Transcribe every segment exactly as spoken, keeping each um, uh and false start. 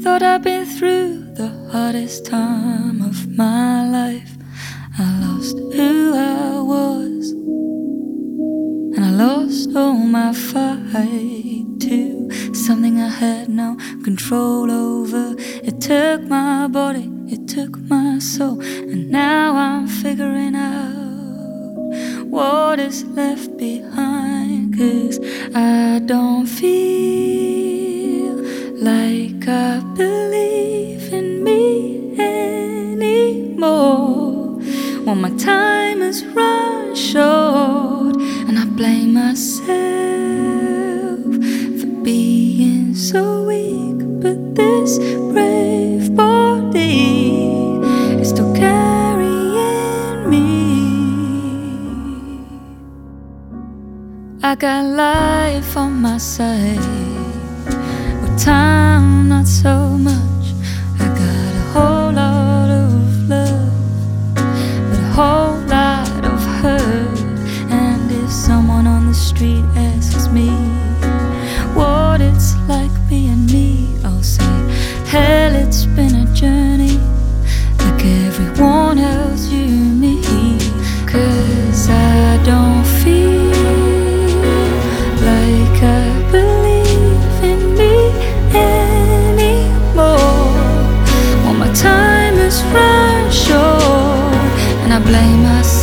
Thought I'd been through the hardest time of my life. I lost who I was, and I lost all my fight to something I had no control over. It took my body, it took my soul, and now I'm figuring out what is left behind. 'Cause I don't feel like I believe in me anymore. Well, my time has run short, and I blame myself for being so weak. But this brave body is still carrying me. I got life on my side, with time not so much. I got a whole lot of love, but a whole lot of hurt. And if someone on the street asks me what it's like being me, I'll say, hell, it's been a journey like everyone else you meet. 'Cause I don't feel like I believe in me anymore. Well, my time has run short, and I blame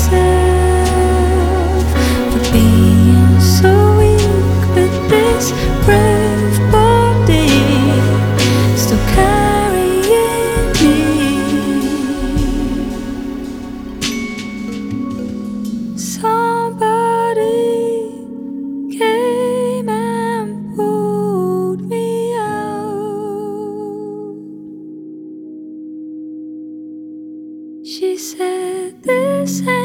myself for being so weak. But this brave body is still carrying me. Somebody came and pulled me out. She said, this